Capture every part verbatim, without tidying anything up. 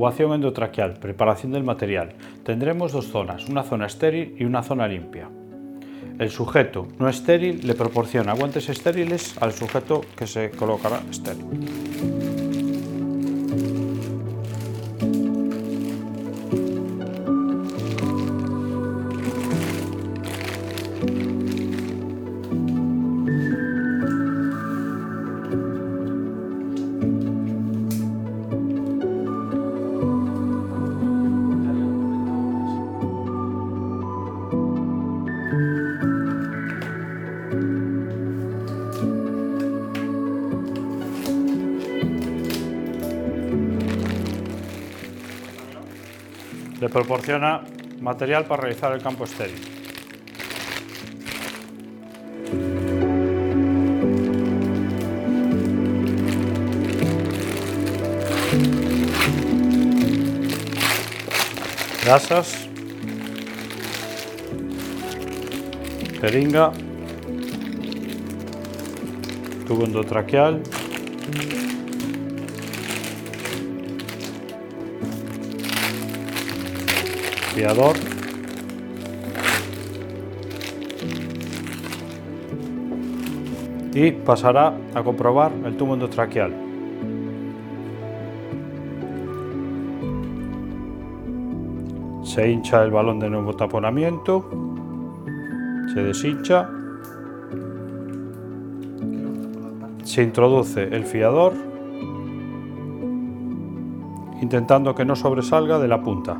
Intubación endotraqueal, preparación del material. Tendremos dos zonas, una zona estéril y una zona limpia. El sujeto no estéril le proporciona guantes estériles al sujeto que se colocará estéril. Le proporciona material para realizar el campo estéril. Gasas, jeringa, tubo endotraqueal, fiador, y pasará a comprobar el tubo endotraqueal. Se hincha el balón de neumotaponamiento, se deshincha, se introduce el fiador, intentando que no sobresalga de la punta.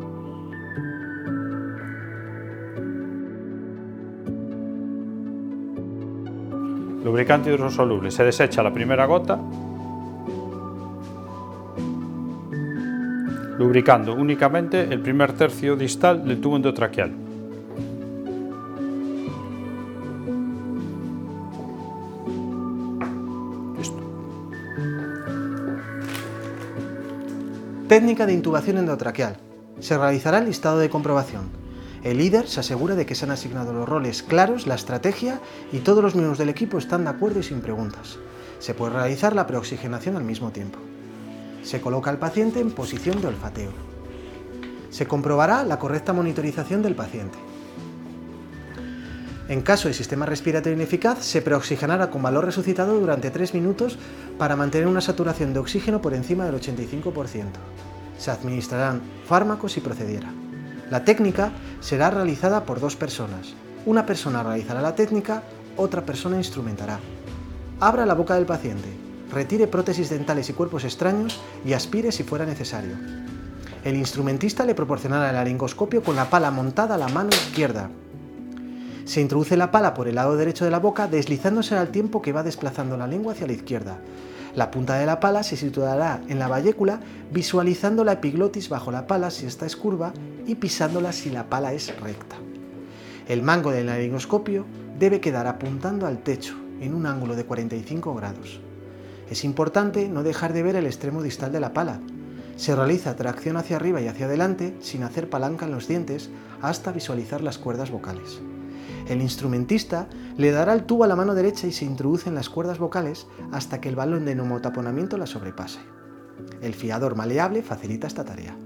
Lubricante hidrosoluble. Se desecha la primera gota, lubricando únicamente el primer tercio distal del tubo endotraqueal. Listo. Técnica de intubación endotraqueal. Se realizará el listado de comprobación. El líder se asegura de que se han asignado los roles claros, la estrategia y todos los miembros del equipo están de acuerdo y sin preguntas. Se puede realizar la preoxigenación al mismo tiempo. Se coloca al paciente en posición de olfateo. Se comprobará la correcta monitorización del paciente. En caso de sistema respiratorio ineficaz, se preoxigenará con valor resucitado durante tres minutos para mantener una saturación de oxígeno por encima del ochenta y cinco por ciento. Se administrarán fármacos si procediera. La técnica será realizada por dos personas. Una persona realizará la técnica, otra persona instrumentará. Abra la boca del paciente, retire prótesis dentales y cuerpos extraños y aspire si fuera necesario. El instrumentista le proporcionará el laringoscopio con la pala montada a la mano izquierda. Se introduce la pala por el lado derecho de la boca, deslizándose al tiempo que va desplazando la lengua hacia la izquierda. La punta de la pala se situará en la bayécula, visualizando la epiglotis bajo la pala si esta es curva y pisándola si la pala es recta. El mango del laringoscopio debe quedar apuntando al techo en un ángulo de cuarenta y cinco grados. Es importante no dejar de ver el extremo distal de la pala. Se realiza tracción hacia arriba y hacia adelante sin hacer palanca en los dientes hasta visualizar las cuerdas vocales. El instrumentista le dará el tubo a la mano derecha y se introduce en las cuerdas vocales hasta que el balón de neumotaponamiento la sobrepase. El fiador maleable facilita esta tarea.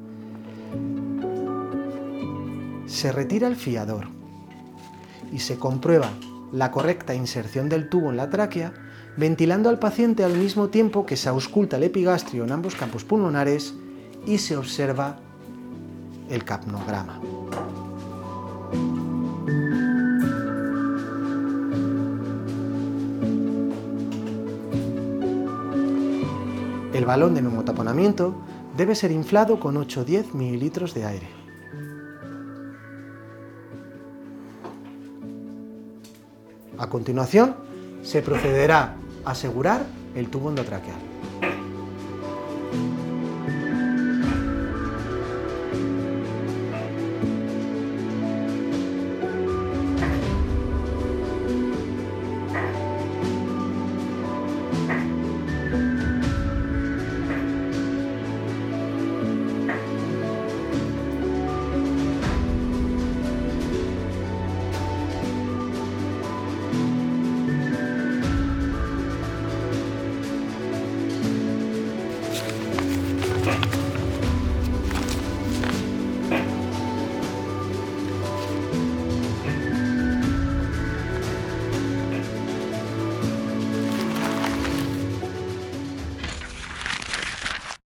Se retira el fiador y se comprueba la correcta inserción del tubo en la tráquea, ventilando al paciente al mismo tiempo que se ausculta el epigastrio en ambos campos pulmonares y se observa el capnograma. El balón de neumotaponamiento debe ser inflado con ocho a diez mililitros de aire. A continuación, se procederá a asegurar el tubo endotraqueal.